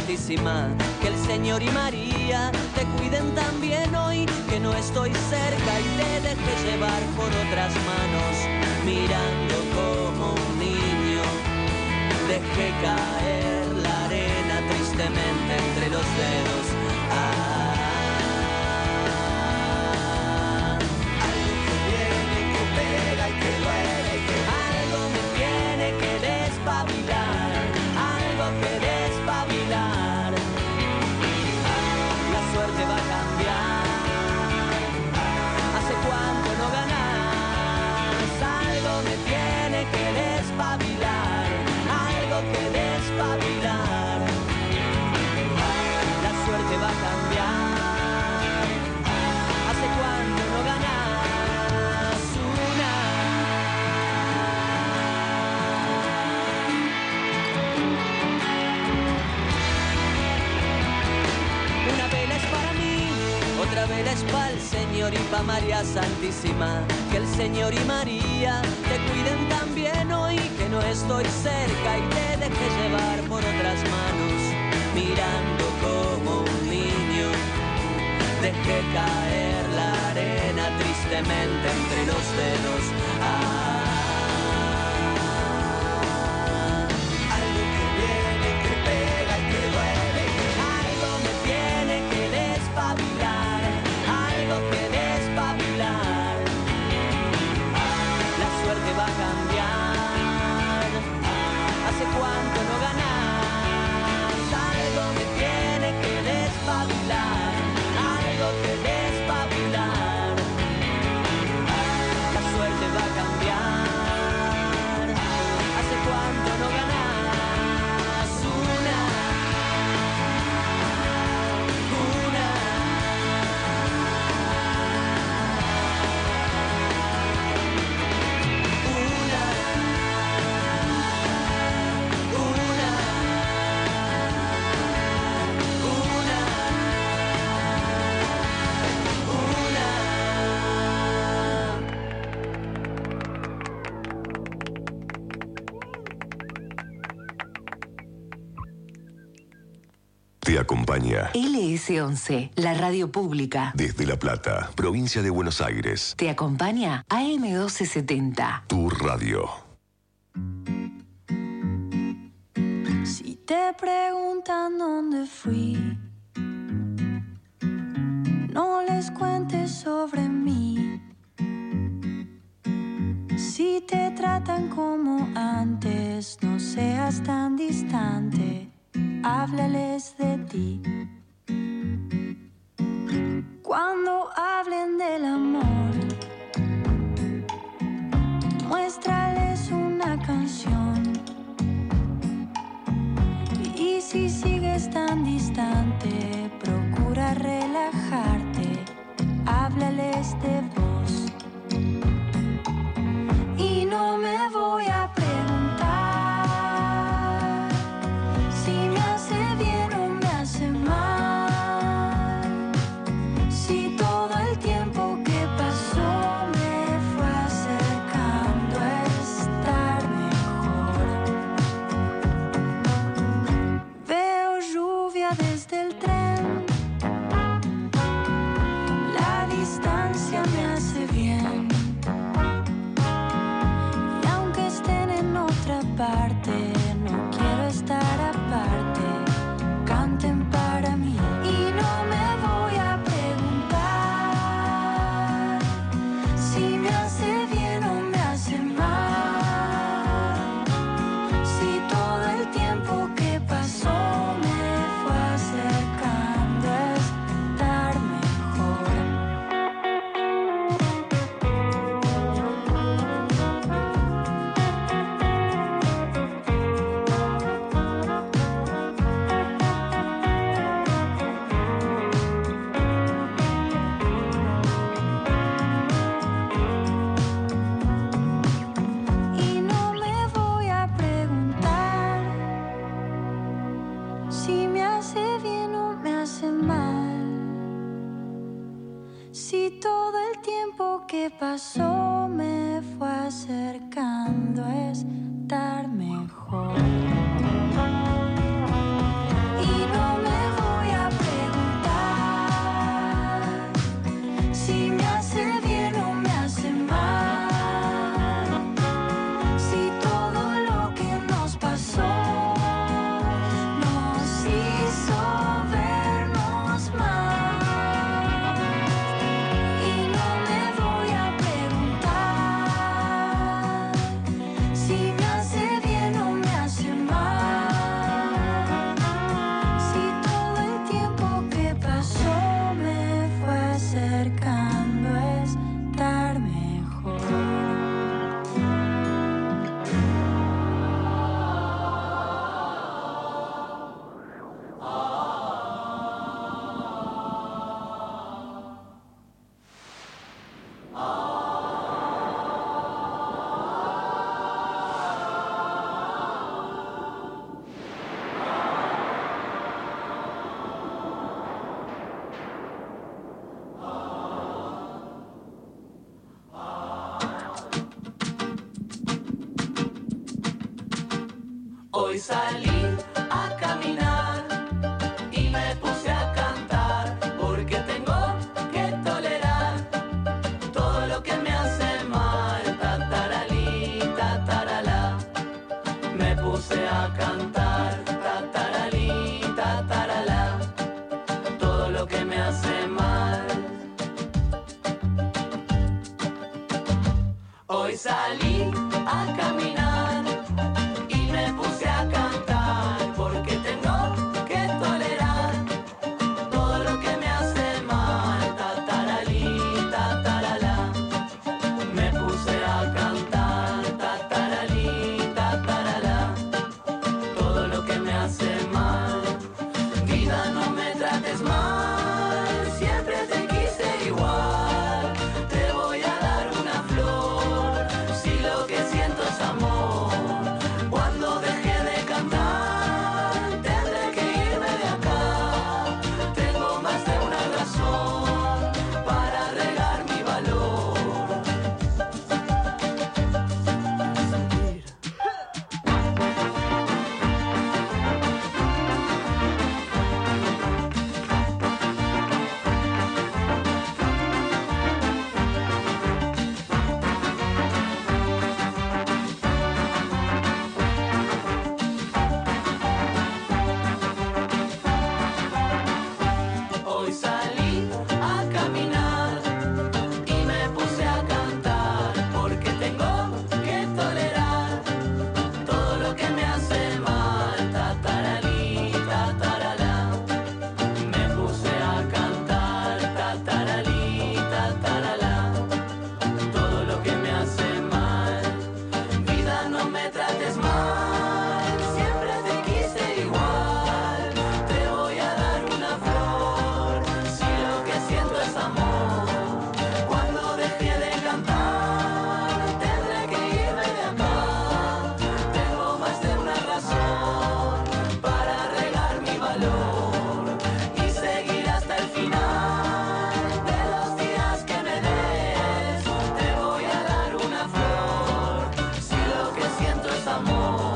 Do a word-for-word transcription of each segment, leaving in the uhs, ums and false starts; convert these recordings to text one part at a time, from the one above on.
Santísima, que el Señor y María te cuiden también hoy, que no estoy cerca y te deje llevar por otras manos, mirando como un niño. Dejé caer la arena tristemente entre los dedos. Ah, algo que viene, que pega y que duele, y que algo me tiene que despabilar, algo que despabilar. Ah, la suerte va a cambiar. ¿Hace cuánto no ganás? Algo me tiene que despabilar, algo que despabilar. La suerte va a cambiar. ¿Hace cuánto no ganás una? Una vela es para mí, otra vela es para el Señor y para María Santísima, que el Señor y María te cuiden también hoy, que no estoy cerca y te deje llevar por otras manos, mirando como un niño. Dejé caer la arena tristemente entre los dedos. Ah, algo que viene, que pega y que duele, que algo me tiene que despabilar, algo que despabilar. Ah, la suerte va a cambiar. ¿Hace cuánto no ganás? Algo me tiene que despabilar, algo que despabilar. La suerte va a cambiar. ¿Hace cuánto no ganás una? Una. Una. Una. Te acompaña L S once, la radio pública. desde La Plata, provincia de Buenos Aires. Te acompaña A M doce setenta. Tu radio. Si te preguntan dónde fui, no les cuentes sobre mí. Si te tratan como antes, no seas tan distante, háblales de ti. Cuando hablen del amor, muéstrales una canción. Y si sigues tan distante, procura relajarte, háblales de vos. Y no me voy a preguntar si me hace bien o me hace mal, si todo el tiempo que pasó me fue acercando a estar mejor. Veo lluvia desde el tren, la distancia me hace bien. Y aunque estén en otra parte, no quiero estar aparte, canten para mí. Y no me voy a preguntar si me hace bien o me hace mal, si todo el tiempo que pasó me fue acercando a estar mejor. Y no me voy a preguntar si me hace bien o me hace mal, si todo el tiempo que pasó me fue acercando a estar mejor. Y no salí a caminar y me puse a cantar porque tengo que tolerar todo lo que me hace mal. Tataralí, tataralá. Me puse a cantar tataralí, tataralá. Todo lo que me hace mal. Hoy salí a caminar y me puse a cantar porque tengo que tolerar todo lo que me hace mal. Tataralí, tataralá. Me puse a cantar tataralí, tataralá. Todo lo que me hace mal. Vida, no me trates mal, siempre te quise igual. Te voy a dar una flor si lo que siento es amor. Cuando deje de cantar tendré que irme de acá. Tengo más de una razón para regar mi valor. Hoy salí a caminar y me puse a cantar porque tengo que tolerar todo lo que me hace mal. Tataralí, tataralá. Me puse a cantar tataralí, tataralá. Todo lo que me hace mal. Vida, no me trates mal, siempre te quise igual. Te voy a dar una flor si lo que siento es amor. Cuando deje de cantar tendré que irme de acá. Tengo más de una razón para regar mi valor y seguir hasta el final de los días que me des. Te voy a dar una flor si lo que siento es amor.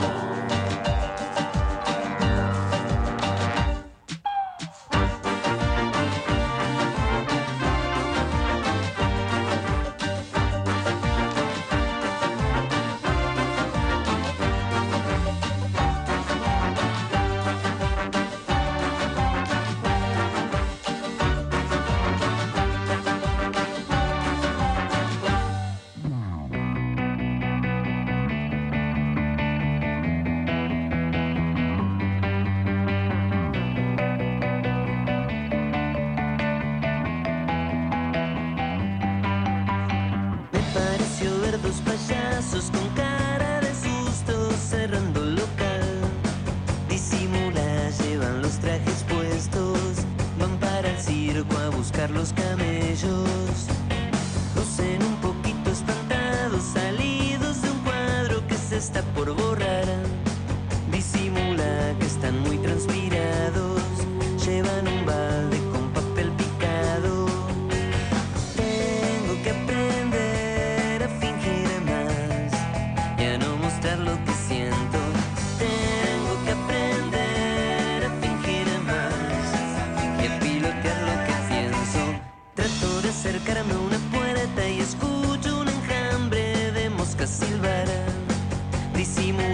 Me pareció ver dos payasos con cara de susto cerrando el local. Disimula, llevan los trajes puestos, van para el circo a buscar los camellos. Lucen un poquito espantados, salidos de un cuadro que se está por borrar. Disimula que están muy transpirados, llevan un balde con papel picado. Tengo que aprender a fingir más y a no mostrar lo que siento. Tengo que aprender a fingir más y a pilotear lo que pienso. Trato de acercarme a una puerta y escucho un enjambre de moscas silbar. Disimulo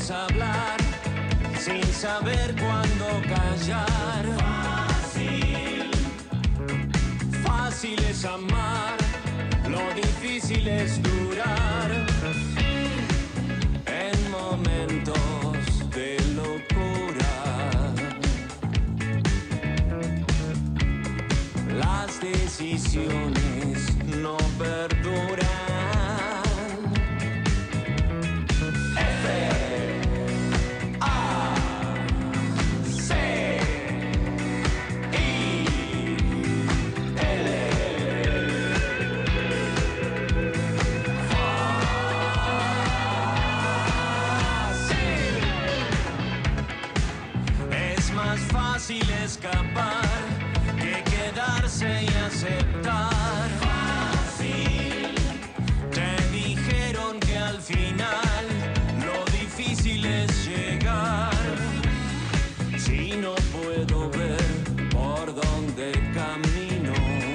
Podemos hablar sin saber cuándo callar. Fácil, fácil es amar, lo difícil es durar. En momentos de locura, las decisiones no perduran. Fácil escapar que quedarse y aceptar. Fácil. Te dijeron que al final lo difícil es llegar. Si no puedo ver por dónde camino,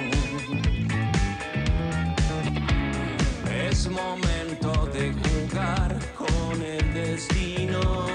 es momento de jugar con el destino.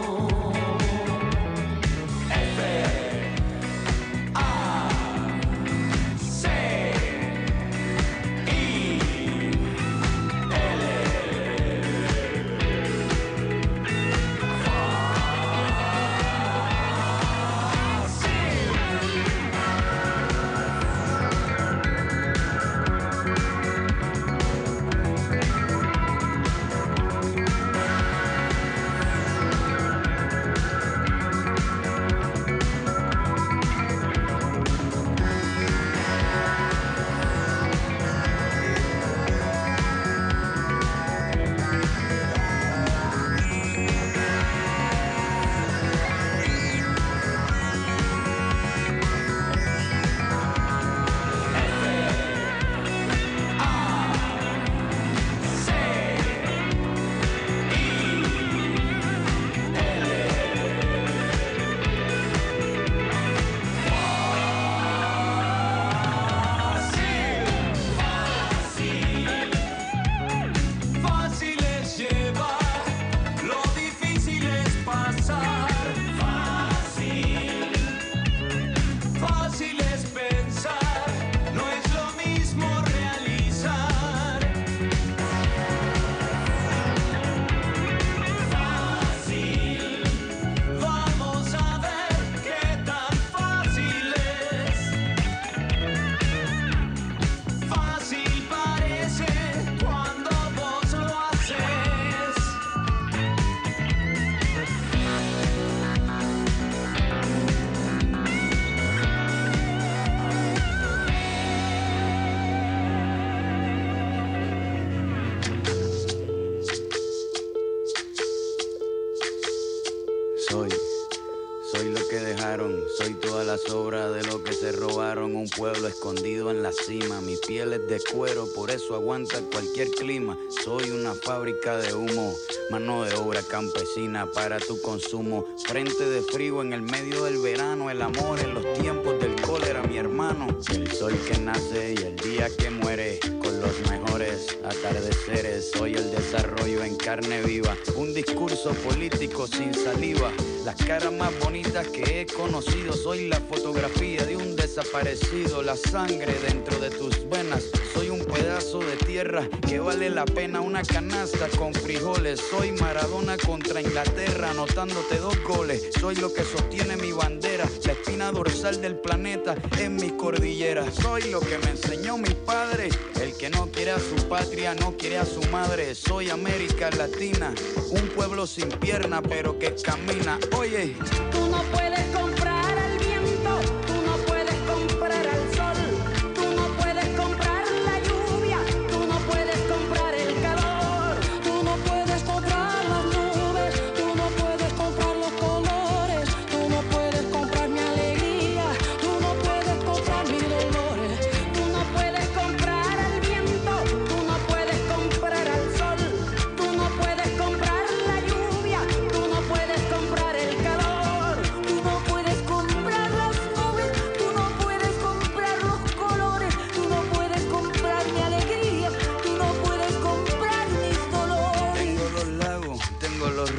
Pueblo escondido en la cima, mi piel es de cuero, por eso aguanta cualquier clima. Soy una fábrica de humo, mano de obra campesina para tu consumo. Frente de frío en el medio del verano, el amor en los tiempos del cólera, mi hermano. El sol que nace y el día que muere, con los mejores atardeceres. Soy el desarrollo en carne viva, un discurso político sin saliva. Las caras más bonitas que he conocido, soy la fotografía de un desaparecido. La sangre dentro de tus venas, soy un pedazo de tierra que vale la pena una canasta con frijoles. Soy Maradona contra Inglaterra, anotándote dos goles. Soy lo que sostiene mi bandera, la espina dorsal del planeta en mi cordillera. Soy lo que me enseñó mi padre, el que no quiere a su patria no quiere a su madre. Soy América Latina, un pueblo sin pierna pero que camina. Oye, tú no puedes comprar al viento, tú no puedes comprar al sol, tú no puedes comprar la lluvia, tú no puedes comprar el calor, tú no puedes comprar las nubes, tú no puedes comprar los colores, tú no puedes comprar mi alegría, tú no puedes comprar mis dolores, tú no puedes comprar al viento, tú no puedes comprar al sol, tú no puedes comprar la lluvia, tú no puedes comprar el calor, tú no puedes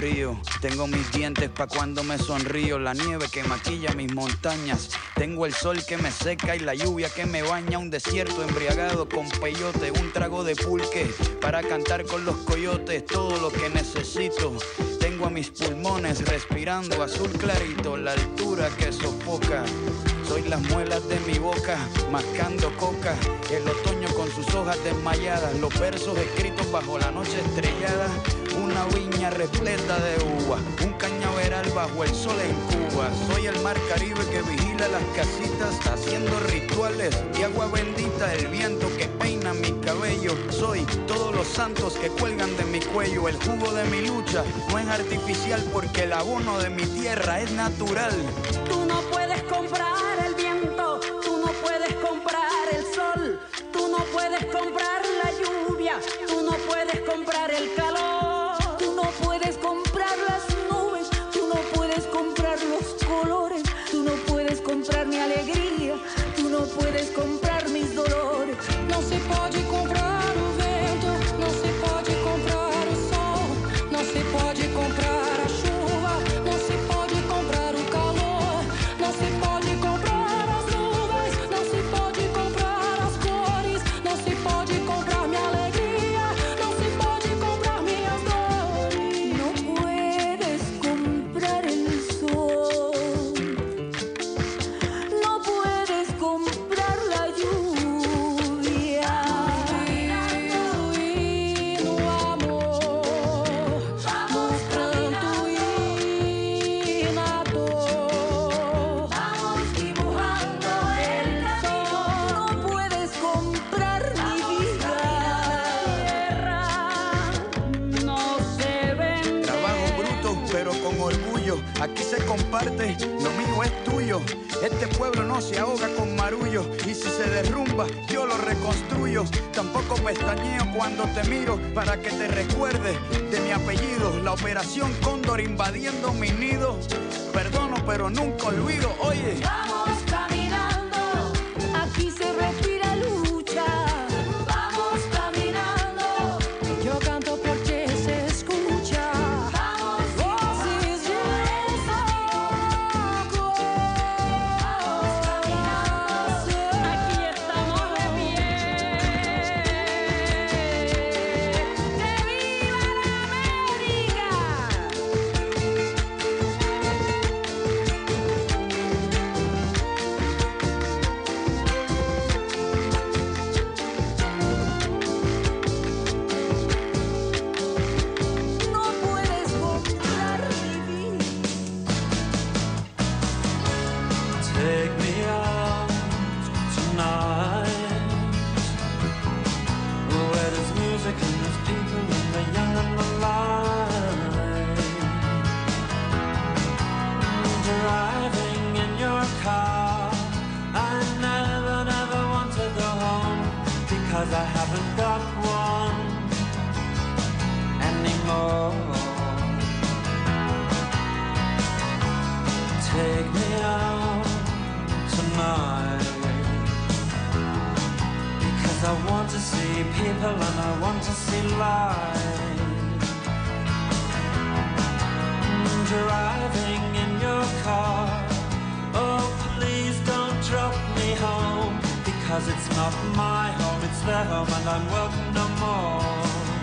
río. Tengo mis dientes pa' cuando me sonrío. La nieve que maquilla mis montañas. Tengo el sol que me seca y la lluvia que me baña. Un desierto embriagado con peyote. Un trago de pulque para cantar con los coyotes. Todo lo que necesito. Tengo a mis pulmones respirando azul clarito. La altura que sofoca. Soy las muelas de mi boca, mascando coca. El otoño con sus hojas desmayadas. Los versos escritos bajo la noche estrellada. Una viña repleta de uvas. Un cañaveral bajo el sol en Cuba. Soy el mar Caribe que vigila las casitas, haciendo rituales y agua bendita. El viento que peina mi cabello. Soy todos los santos que cuelgan de mi cuello. El jugo de mi lucha no es artificial, porque el abono de mi tierra es natural. Tú no puedes comprar el viento, tú no puedes comprar el sol, tú no puedes comprar la lluvia, tú no puedes comprar el calor, tú no puedes comprar las nubes, tú no puedes comprar los colores, tú no puedes comprar mi alegría, tú no puedes comprar mis dolores. Não se pode comprar o vento, não se pode comprar o sol, não se pode comprar a chuva, não se pode comprar o calor, não se pode comprar as nuvens, não se pode comprar as cores, não se pode comprar minha alegria, não se pode comprar minhas dores. No puedes comprar el sol, no puedes comprar la lluvia. E no amor, no pranto e na dor. Vamos dibujando el sol, no puedes comprar mi vida. No se vende. Trabajo bruto, pero con orgullo. Aquí se comparte, lo mío es tuyo. Este pueblo no se ahoga con marullo. Y si se derrumba, yo lo reconstruyo. Tampoco pestañeo cuando te miro, para que te recuerdes de mi apellido. La operación Cóndor invadiendo mi nido. Perdono, pero nunca olvido. Oye, Vamos caminando, aquí se respira lucha. Vamos caminando, Yo canto porque se escucha. vamos Voces de desahogo. Aquí estamos de pie. ¡Que viva la América! no puedes comprar mi vida. Take me out tonight, where there's music and there's people and the young and the light. Driving in your car, I never, never want to go home, because I haven't got one anymore. Take me out tonight, because I want to see people and I want to see light. Driving in your car, oh please don't drop me home, because it's not my home, it's their home and I'm welcome no more.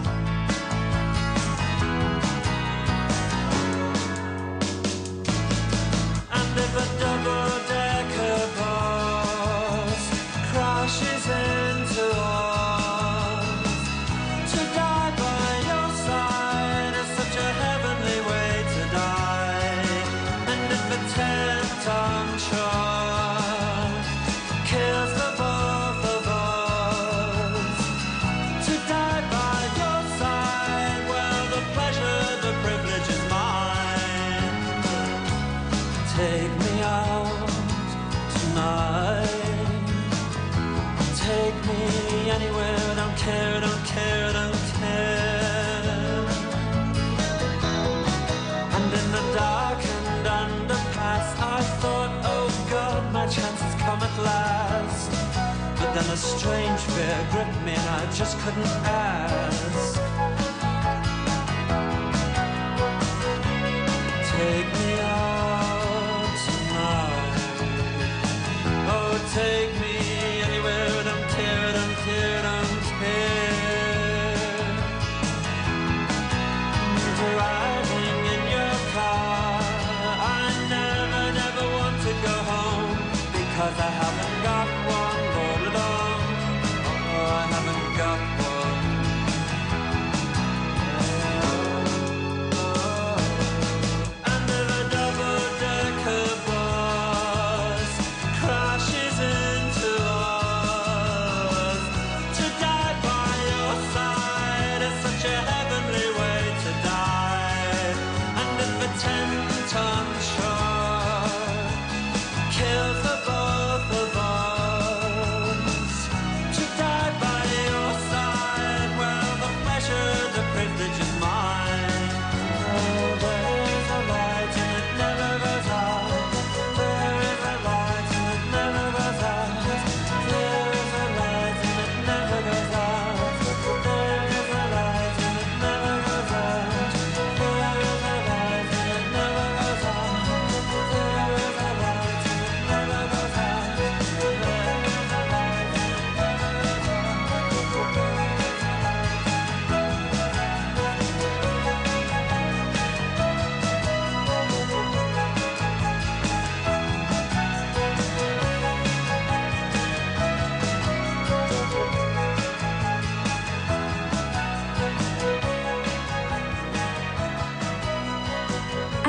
And if a double-decker bus crashes into us, to die by your side is such a heavenly way to die. And if a ten-ton truck kills the both of us, to die by your side, well, the pleasure, the privilege is mine. Take me out tonight. Take me anywhere, don't care, don't care, don't care. And in the dark and underpass, I thought, oh God, my chance has come at last. But then a strange fear gripped me and I just couldn't ask.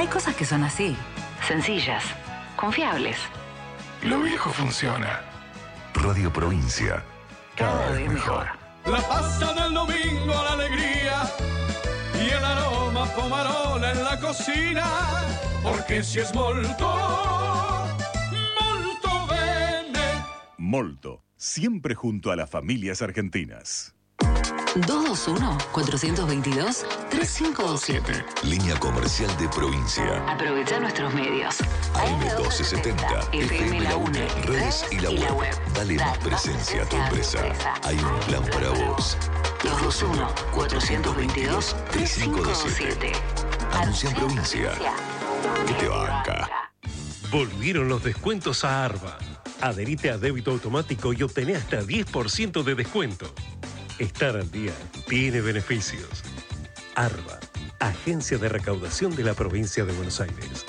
Hay cosas que son así, sencillas, confiables. Lo viejo funciona. Radio Provincia. Cada vez mejor. La pasta del domingo, la alegría y el aroma pomarola en la cocina. Porque si es molto, molto bene. Molto, siempre junto a las familias argentinas. dos dos uno, cuatro dos dos, tres cinco dos siete. Línea comercial de provincia. Aprovecha nuestros medios. A M doce setenta, F M La UNE, redes y la web. Dale más presencia a tu empresa. Hay un plan para vos. dos dos uno, cuatro dos dos, tres cinco dos siete. Anuncia en provincia. Que te banca. Volvieron los descuentos a Arba. Adherite a débito automático y obtené hasta diez por ciento de descuento. Estar al día tiene beneficios. Arba, Agencia de Recaudación de la Provincia de Buenos Aires.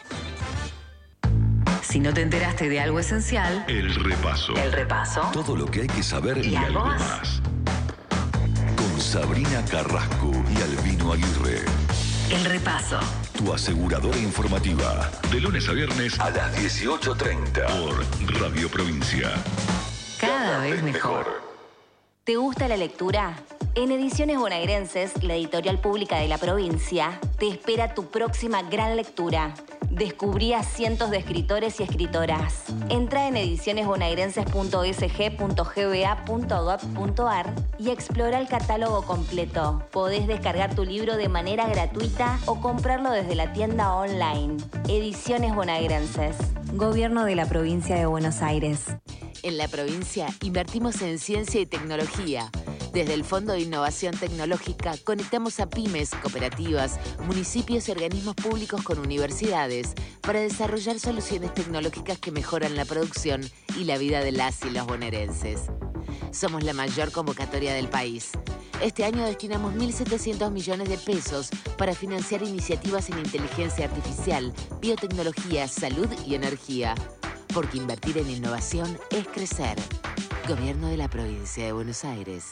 Si no te enteraste de algo esencial, El repaso. el repaso. Todo lo que hay que saber y, ¿Y algo algo más. Con Sabrina Carrasco y Albino Aguirre. El repaso. Tu aseguradora informativa. De lunes a viernes a las dieciocho treinta. Por Radio Provincia. Cada vez mejor. ¿Te gusta la lectura? En Ediciones Bonaerenses, la editorial pública de la provincia, te espera tu próxima gran lectura. Descubrí a cientos de escritores y escritoras. Entra en ediciones bonaerenses punto s g punto g b a punto gov punto a r y explora el catálogo completo. Podés descargar tu libro de manera gratuita o comprarlo desde la tienda online. Ediciones Bonaerenses. Gobierno de la Provincia de Buenos Aires. En la provincia invertimos en ciencia y tecnología. Desde el Fondo de Innovación Tecnológica conectamos a pymes, cooperativas, municipios y organismos públicos con universidades para desarrollar soluciones tecnológicas que mejoran la producción y la vida de las y los bonaerenses. Somos la mayor convocatoria del país. Este año destinamos mil setecientos millones de pesos para financiar iniciativas en inteligencia artificial, biotecnología, salud y energía. Porque invertir en innovación es crecer. Gobierno de la Provincia de Buenos Aires.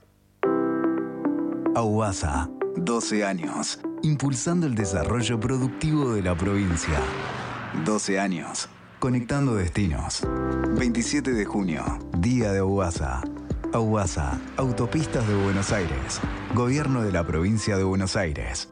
Aubasa, doce años, impulsando el desarrollo productivo de la provincia. doce años, conectando destinos. veintisiete de junio, Día de Aubasa. Aubasa, Autopistas de Buenos Aires. Gobierno de la Provincia de Buenos Aires.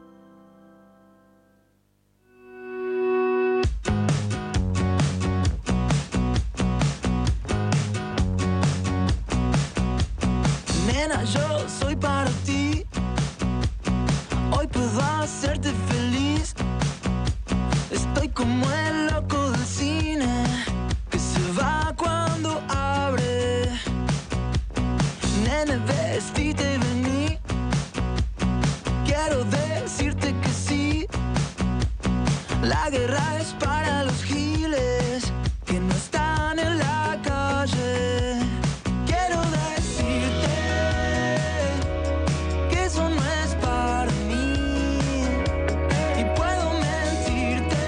Nena, yo soy para ti. Hoy puedo hacerte feliz. Estoy como el loco del cine que se va cuando abre. Nene, vestite y vení. Quiero decirte que sí. La guerra es para los giles que no están en la calle. Quiero decirte que eso no es para mí y puedo mentirte,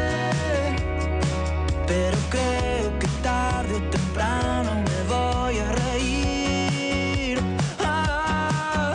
pero creo que tarde o temprano me voy a reír. Ah.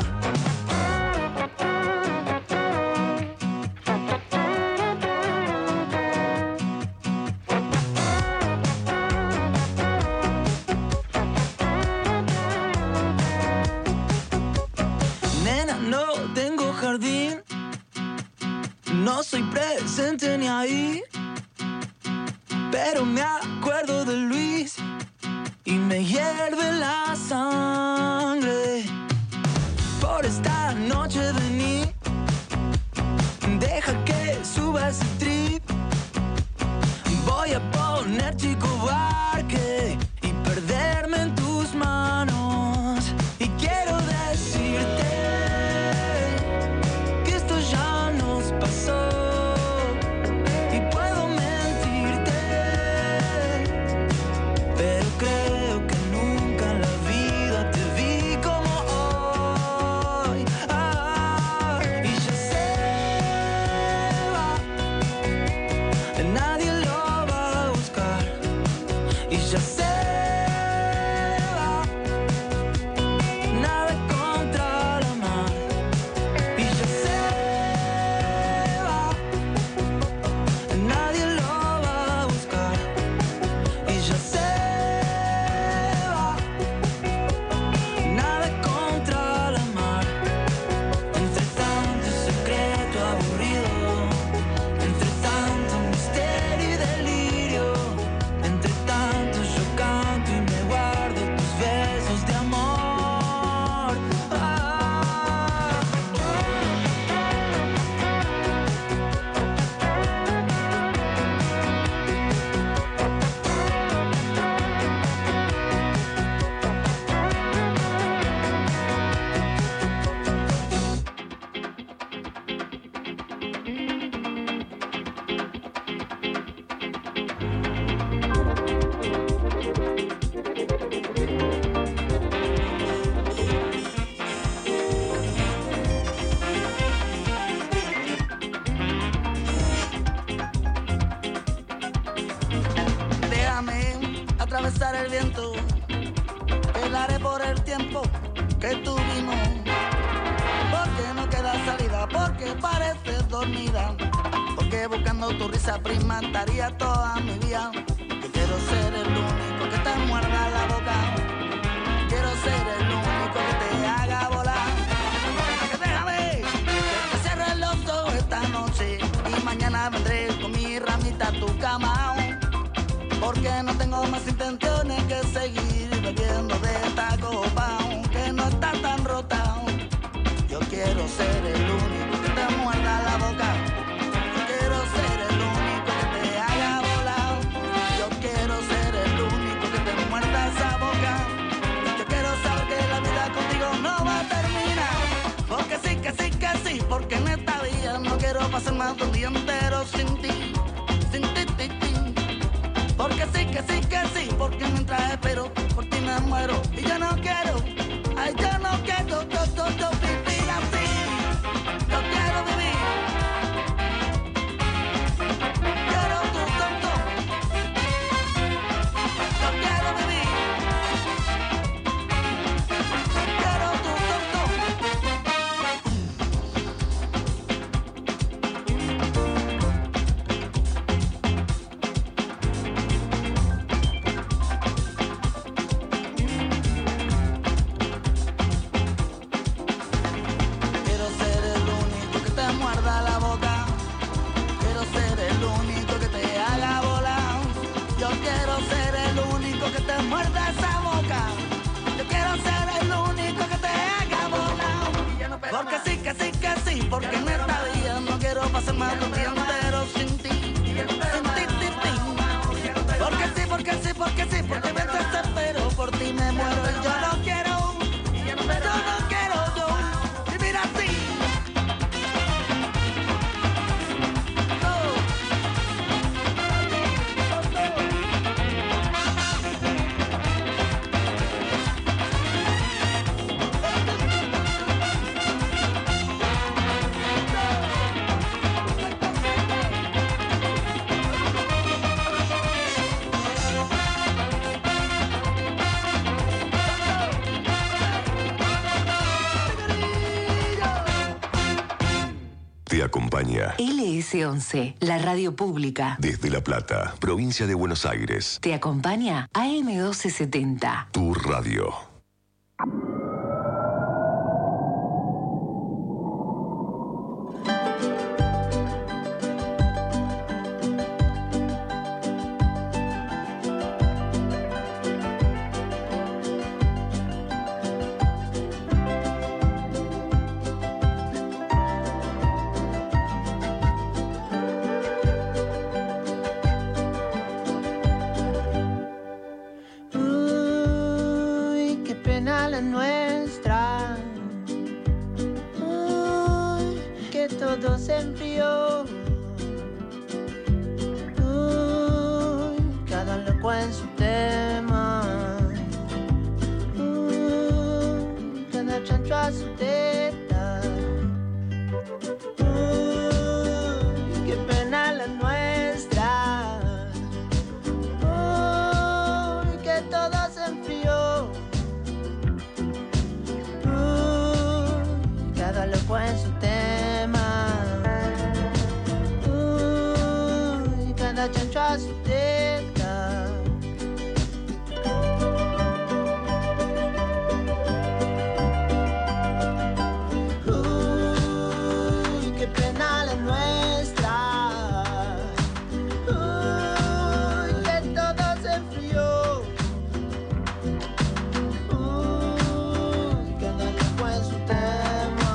Nena, no tengo jardín, no soy presente ni ahí, pero me acuerdo de Luis y me hierve la sangre. Por esta noche vení, deja que suba ese trip. Voy a poner Chico Buarque y perderme en tus manos. Y quiero decirte que esto ya nos pasó y puedo mentirte, pero creo que nunca en la vida te vi como hoy. Ah. pasar el viento, velaré por el tiempo que tuvimos. Porque no queda salida, porque pareces dormida, porque buscando tu risa prima estaría toda mi vida. Yo quiero ser el único que te muerda la boca, quiero ser el único que te haga volar. Que déjame que te cierre los ojos esta noche y mañana vendré con mi ramita a tu cama, porque no tengo más intenciones que seguir bebiendo de esta copa, aunque no está tan rota. Yo quiero ser el único que te muerda la boca, yo quiero ser el único que te haga volar, yo quiero ser el único que te muerda esa boca, yo quiero saber que la vida contigo no va a terminar, porque sí, que sí, que sí, porque en esta vida no quiero pasar más de un día entero sin ti, sin ti, ti, ti. Porque sí, que sí, que sí, porque mientras espero por ti me muero y yo no quiero, ay, yo no quiero, yo, yo, yo vivir así, yo quiero vivir, quiero tu tonto, yo quiero vivir, quiero tu tonto. Quiero ser el único que te muerda la boca, quiero ser el único que te haga volar, yo quiero ser el único que te muerda esa boca, yo quiero ser el único que te haga volar, porque sí, que sí, que sí, porque en esta vida no quiero pasar más de un día entero sin ti, sin ti, ti, ti. Porque sí, porque sí, porque sí, porque mientras espero por ti me muero y yo no quiero, yo no quiero yo vivir así. Te acompaña L S once, la radio pública. desde La Plata, provincia de Buenos Aires. Te acompaña A M doce setenta. Tu radio. Uy, qué pena la nuestra. Uy, que todo se enfrió. Uy, cada loco en su tema. Uy, cada chancho a su teta. Uy, qué pena la nuestra. Uy, que todo se enfrió. Uy, cada loco en su tema. Uy, cada chancho a su teta. Uy, qué pena la nuestra. Uy, que todo se enfrió. Uy, cada loco en su tema.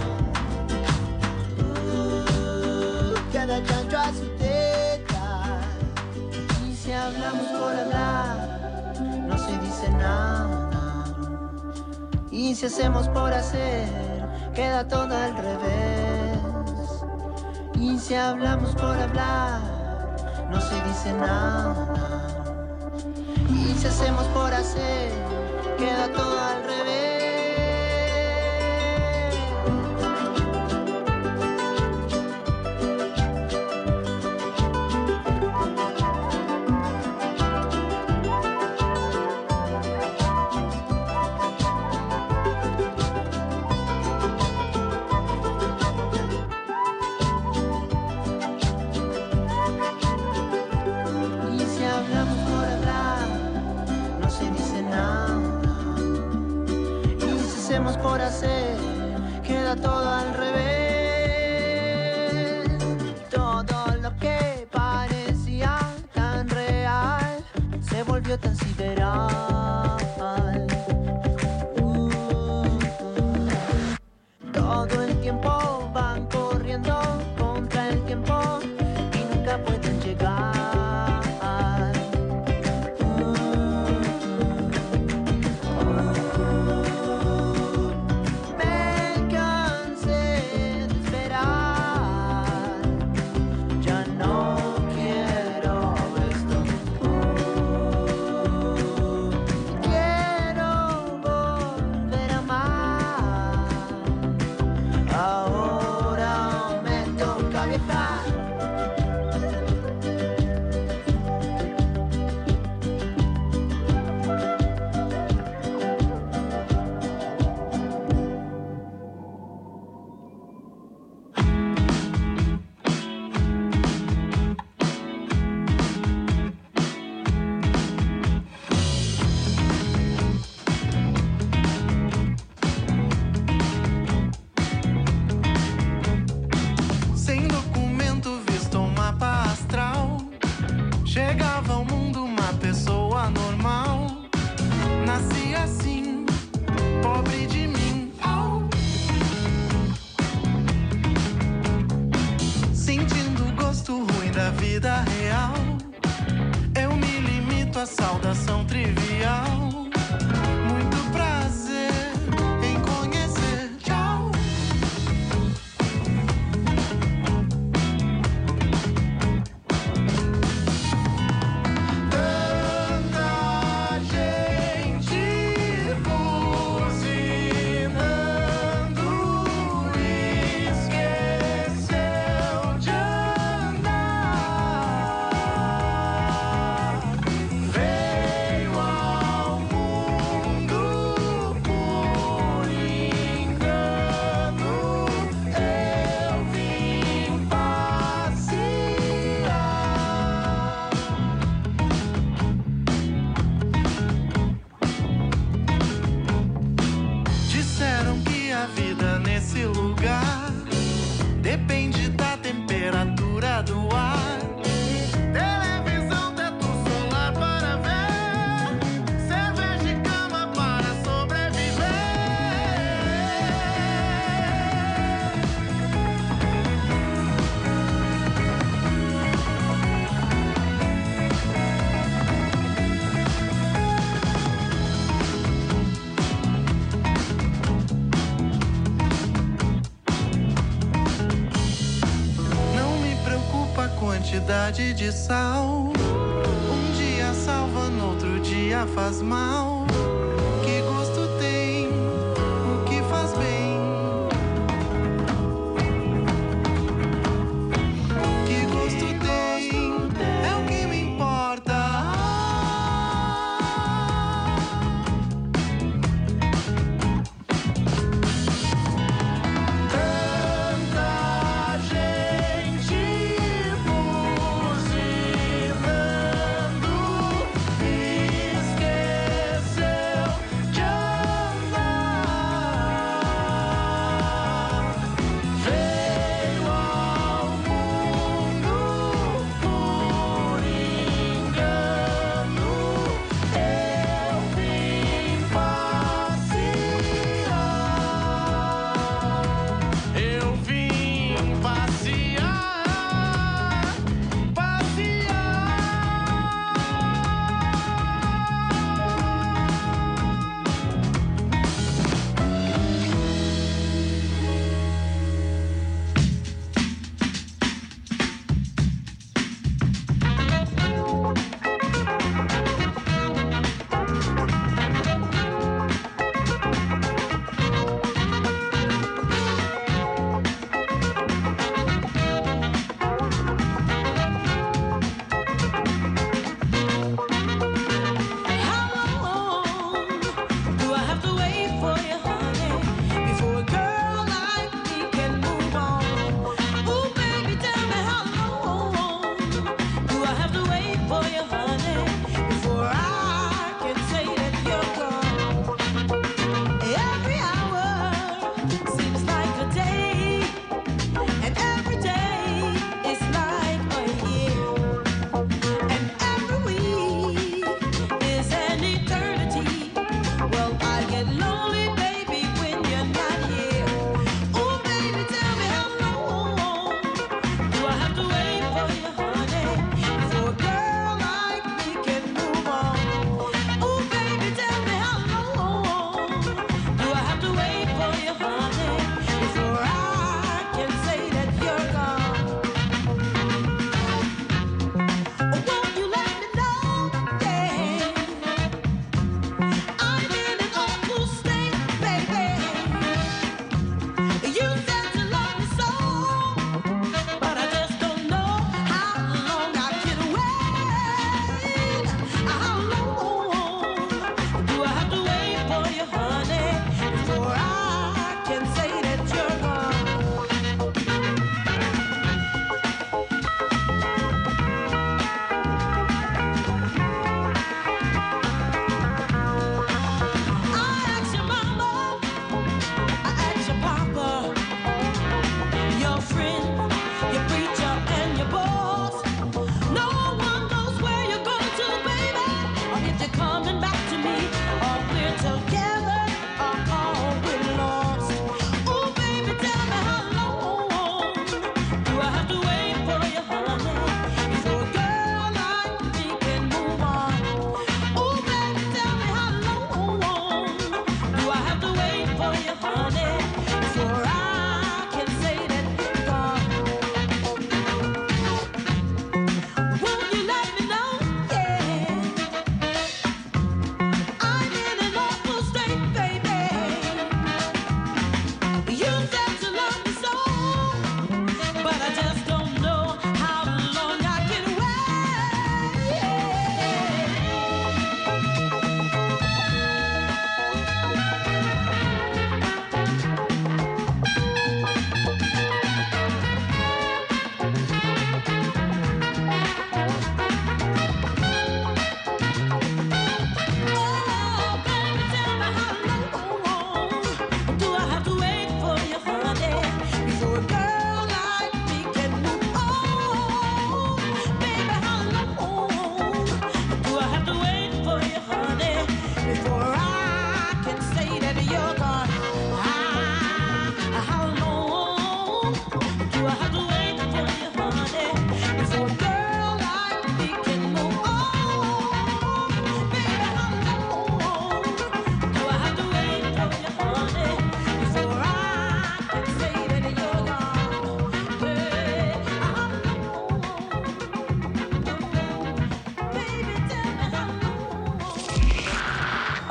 Uy, cada chancho a su teta. Y si hablamos por hablar, no se dice nada. Y si hacemos por hacer, queda todo al revés. Y si hablamos por hablar, no se dice nada. Y si hacemos por hacer, queda todo al revés. tan sideral. Uh, uh. Todo el tiempo van corriendo contra el tiempo y nunca pueden llegar. Quantidade de sal, um dia salva, no outro dia faz mal. Que gosto tem o que faz bem? Que gosto tem é o que me importa. Tanta gente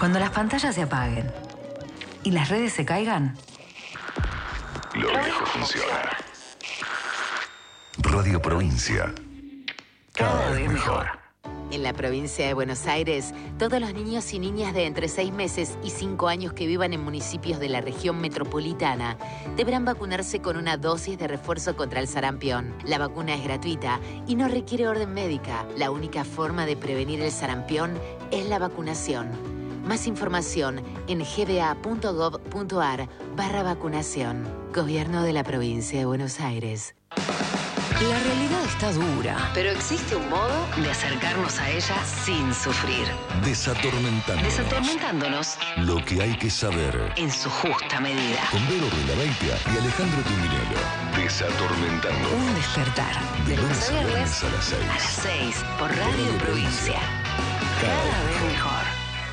Cuando las pantallas se apaguen y las redes se caigan, lo viejo funciona. Radio Provincia. Cada vez mejor. En la provincia de Buenos Aires, todos los niños y niñas de entre seis meses y cinco años que vivan en municipios de la región metropolitana deberán vacunarse con una dosis de refuerzo contra el sarampión. La vacuna es gratuita y no requiere orden médica. La única forma de prevenir el sarampión es la vacunación. Más información en gba.gov.ar barra vacunación. Gobierno de la provincia de Buenos Aires. La realidad está dura, pero existe un modo de acercarnos a ella sin sufrir. Desatormentando. Desatormentándonos Lo que hay que saber. en su justa medida. Con Vero Ruidabaitia y Alejandro Tuminelo. Desatormentando. Un despertar. De lunes a viernes a las seis. A las seis por Radio Provincia. Cada vez mejor.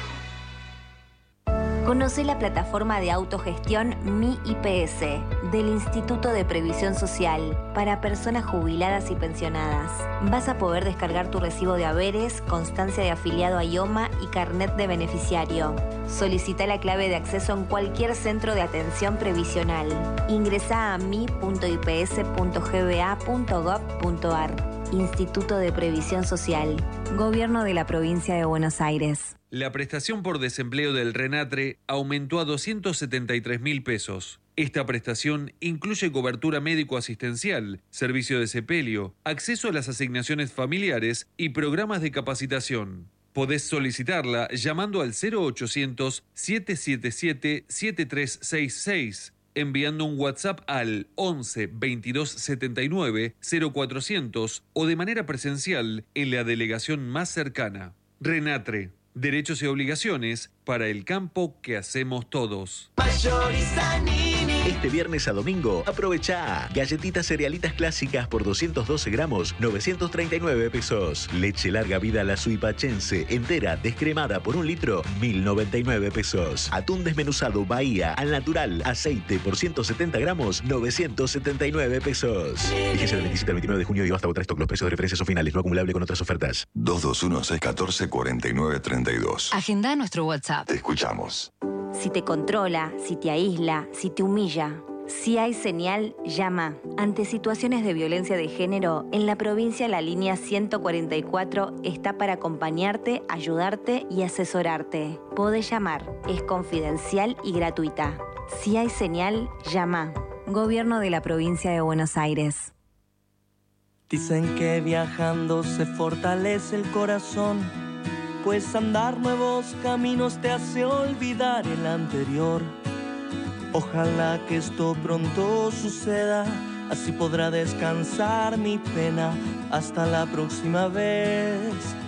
Conoce la plataforma de autogestión Mi I P S del Instituto de Previsión Social para personas jubiladas y pensionadas. Vas a poder descargar tu recibo de haberes, constancia de afiliado a IOMA y carnet de beneficiario. Solicita la clave de acceso en cualquier centro de atención previsional. Ingresa a mi punto i p s punto g b a punto gov punto a r. Instituto de Previsión Social. Gobierno de la Provincia de Buenos Aires. La prestación por desempleo del RENATRE aumentó a doscientos setenta y tres mil pesos. Esta prestación incluye cobertura médico-asistencial, servicio de sepelio, acceso a las asignaciones familiares y programas de capacitación. Podés solicitarla llamando al cero ochocientos, siete siete siete, siete tres seis seis, enviando un WhatsApp al once, veintidós setenta y nueve, cero cuatrocientos o de manera presencial en la delegación más cercana. RENATRE. Derechos y obligaciones para el campo que hacemos todos. Este viernes a domingo, aprovecha galletitas cerealitas clásicas por doscientos doce gramos, novecientos treinta y nueve pesos. Leche larga vida la suipachense, entera, descremada por un litro, mil noventa y nueve pesos. Atún desmenuzado Bahía, al natural, aceite por ciento setenta gramos, novecientos setenta y nueve pesos. Vigencia del veintisiete al veintinueve de junio y hasta agotar stock. Los precios de referencia son finales, no acumulable con otras ofertas. dos dos uno, seis uno cuatro, cuatro nueve tres dos. Agenda nuestro WhatsApp. Te escuchamos. Si te controla, si te aísla, si te humilla, si hay señal, llama. Ante situaciones de violencia de género, en la provincia la línea ciento cuarenta y cuatro está para acompañarte, ayudarte y asesorarte. Podés llamar, es confidencial y gratuita. Si hay señal, llama. Gobierno de la Provincia de Buenos Aires. Dicen que viajando se fortalece el corazón, pues andar nuevos caminos te hace olvidar el anterior. Ojalá que esto pronto suceda, así podrá descansar mi pena hasta la próxima vez.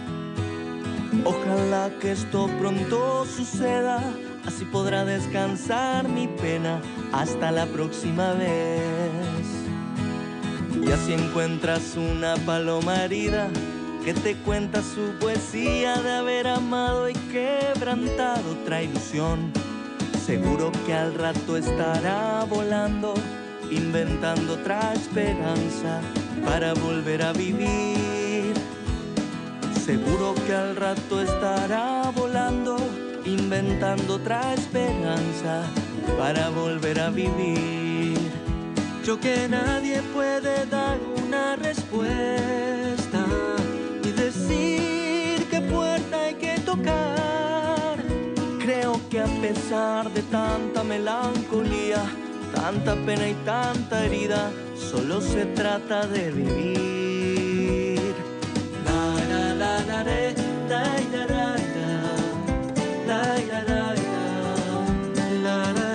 Ojalá que esto pronto suceda, así podrá descansar mi pena hasta la próxima vez. Y así encuentras una paloma herida que te cuenta su poesía de haber amado y quebrantado otra ilusión. Seguro que al rato estará volando, inventando otra esperanza para volver a vivir. Seguro que al rato estará volando, inventando otra esperanza para volver a vivir. Creo que nadie puede dar una respuesta y decir qué puerta hay que tocar. Creo que a pesar de tanta melancolía, tanta pena y tanta herida, solo se trata de vivir. La la la la re, la la la la, la la la la, la la.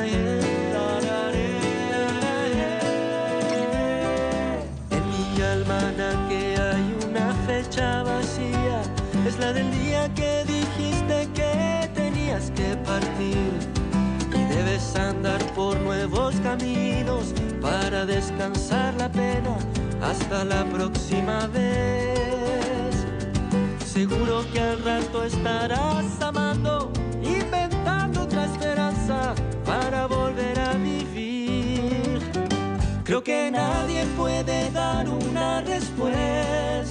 Vacía es la del día que dijiste que tenías que partir y debes andar por nuevos caminos para descansar la pena hasta la próxima vez. Seguro que al rato estarás amando, inventando otra esperanza para volver a vivir. Creo que nadie puede dar una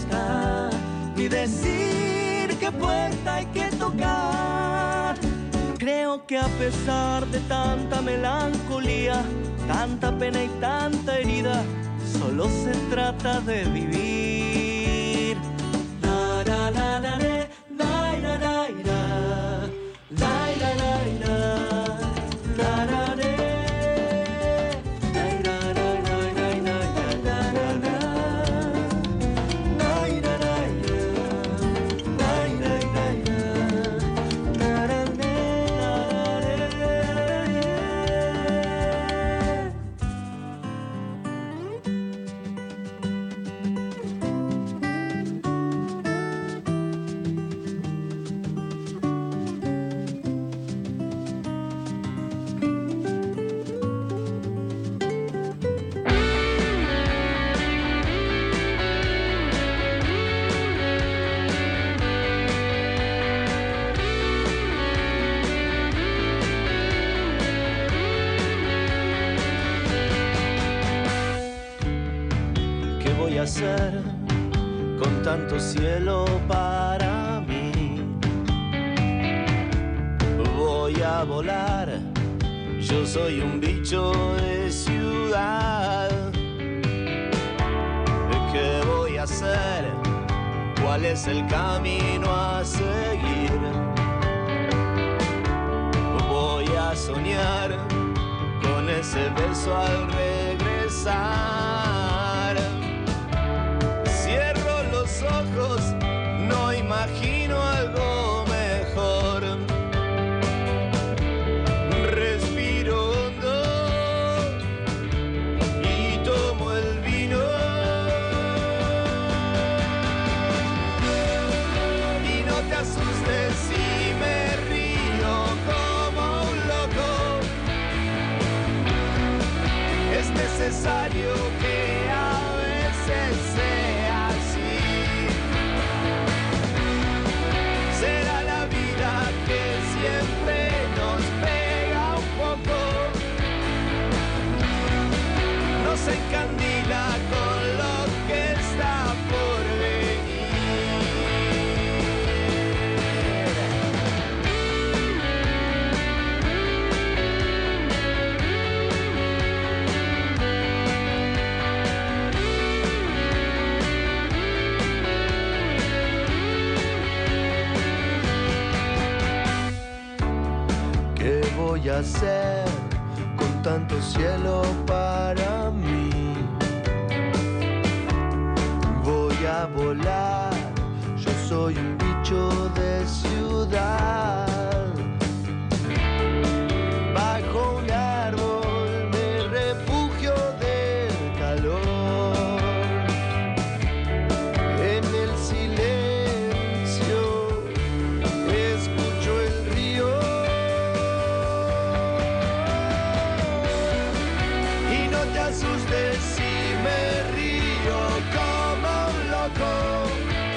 respuesta ni decir qué puerta hay que tocar. Creo que a pesar de tanta melancolía, tanta pena y tanta herida, solo se trata de vivir. La la la la la la la la la la la la la. Hacer con tanto cielo para mí? Voy a volar, yo soy un bicho de ciudad. ¿Qué voy a hacer? ¿Cuál es el camino a seguir? Voy a soñar con ese beso al regresar. Ojos, no imagino algo mejor. Respiro hondo y tomo el vino. Y no te asustes si me río como un loco. Es necesario que a veces sea así. Será la vida que siempre nos pega un poco, nos encandila con lo que está por voy a hacer con tanto cielo para mí? Voy a volar, yo soy un bicho de ciudad. Bajo un árbol me refugio del calor. En el silencio escucho el río. No te asustes si me río como un loco.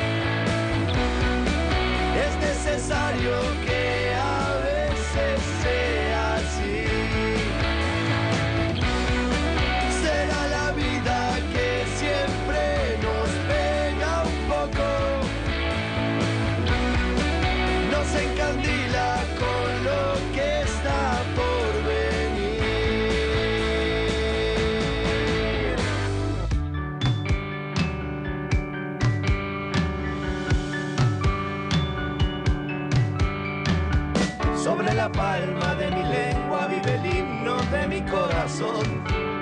Es necesario que a veces sea así. Será la vida que siempre nos pega un poco, nos encandila con lo que está por venir. Sobre la palma de mi lengua vive el himno de mi corazón.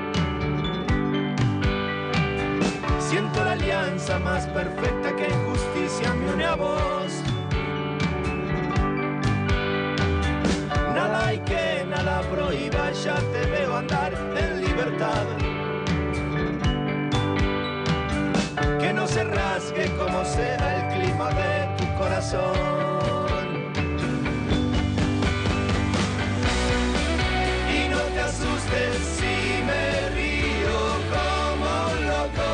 Siento la alianza más perfecta que en justicia me une a vos. Nada hay que nada prohíba, ya te veo andar en libertad. Que no se rasgue como será el clima de tu corazón. Si me río como un loco,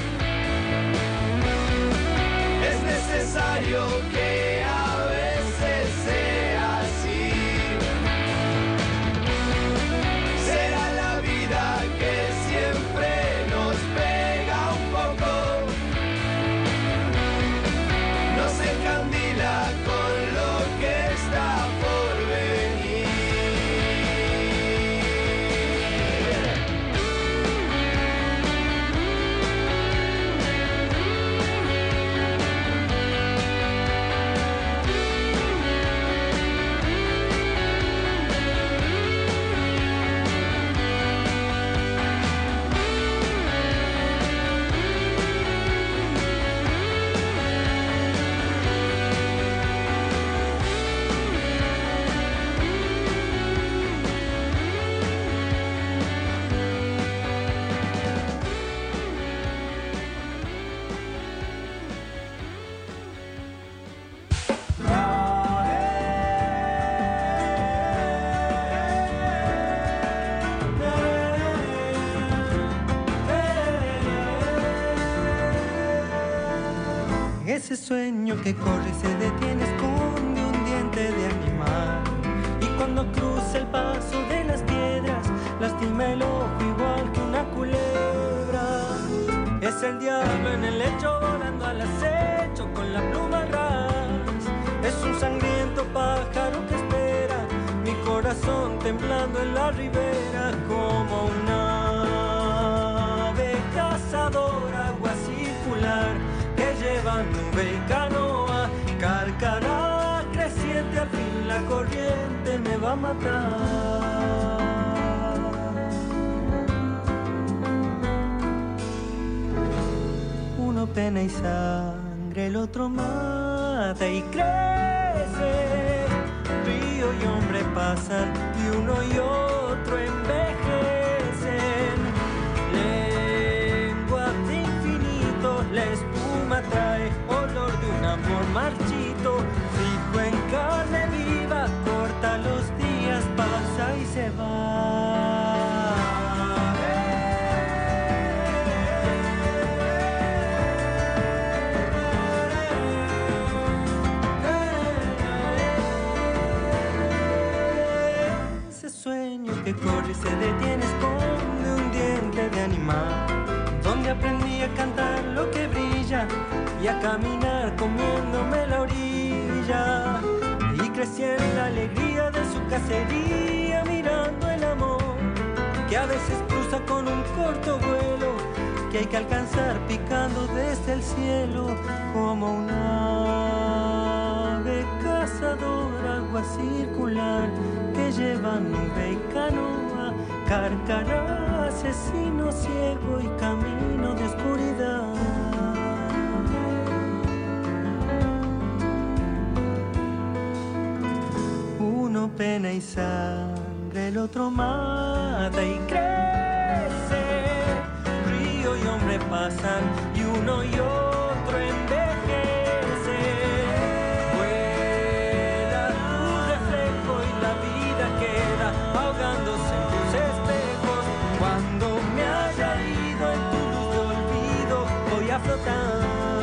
es necesario que a veces sea así. Será la vida que siempre nos pega un poco, nos encandila con lo que está por venir. Ese sueño que corre y se detiene esconde un diente de animal. Y cuando cruza el paso de las piedras, lastima el ojo igual que una culebra. Es el diablo en el lecho volando al acecho con la pluma al ras. Es un sangriento pájaro que espera, mi corazón temblando en la ribera como una ave cazadora, agua circular que lleva nube y canoa, cárcara creciente, al fin la corriente me va a matar. Uno pena y sangre, el otro mata y crece. Río y hombre pasan y uno y otro envejecen. Lenguas de infinito, la espuma trae olor de un amor marchito. Fijo en carne viva, corta los días, pasa y se va. Sueño que corre y se detiene, esconde un diente de animal, donde aprendí a cantar lo que brilla y a caminar comiéndome la orilla. Y crecí en la alegría de su cacería, mirando el amor que a veces cruza con un corto vuelo, que hay que alcanzar picando desde el cielo como una ave cazadora, agua circular que lleva nube y canoa, cárcara, asesino ciego y camino de oscuridad. Uno pena y sangre, el otro mata y crece. Río y hombre pasan y uno y otro envejece. Ahogándose en tus espejos, cuando me haya ido en tu luz de olvido, voy a flotar.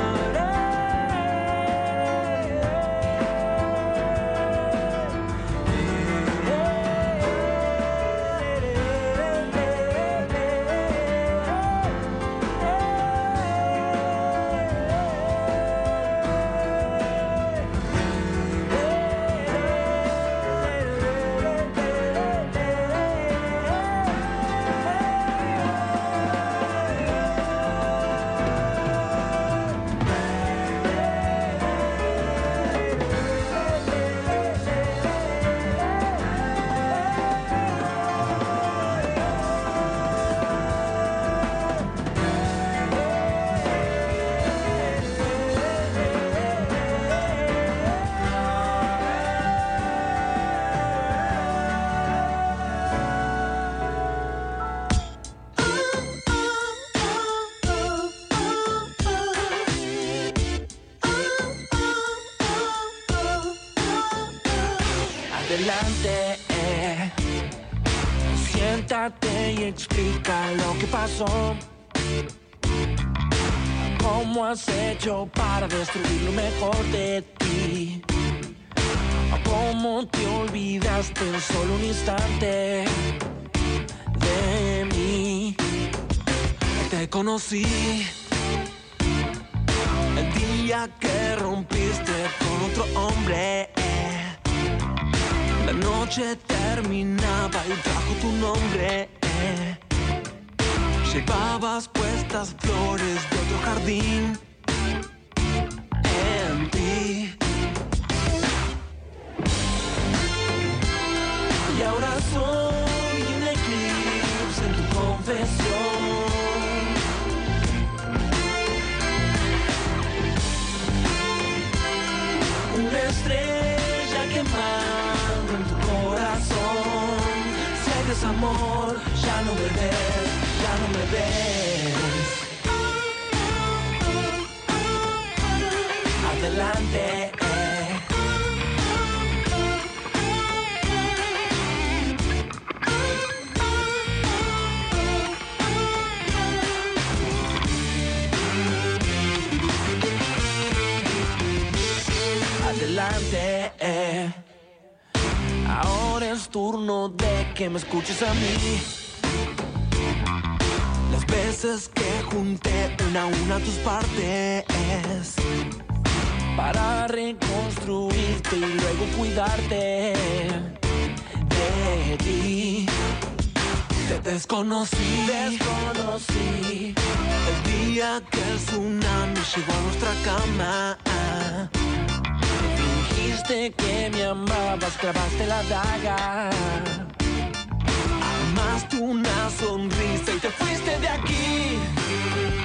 Adelante, eh. Siéntate y explica lo que pasó. ¿Cómo has hecho para destruir lo mejor de ti? ¿Cómo te olvidaste en solo un instante de mí? Te conocí el día que rompiste con otro hombre. La noche terminaba y trajo tu nombre. Llevabas puestas flores de otro jardín en ti. Y ahora soy un eclipse en tu confesión. Una estrella quemando en tu corazón. Si hay desamor, ya no me ves, ya no me ves. Adelante, eh. adelante. Eh. Ahora es turno de que me escuches a mí. Las veces que junté una a una tus partes para reconstruirte y luego cuidarte de ti. Te desconocí, desconocí el día que el tsunami llegó a nuestra cama. Fingiste que me amabas, clavaste la daga. Amaste una sonrisa y te fuiste de aquí.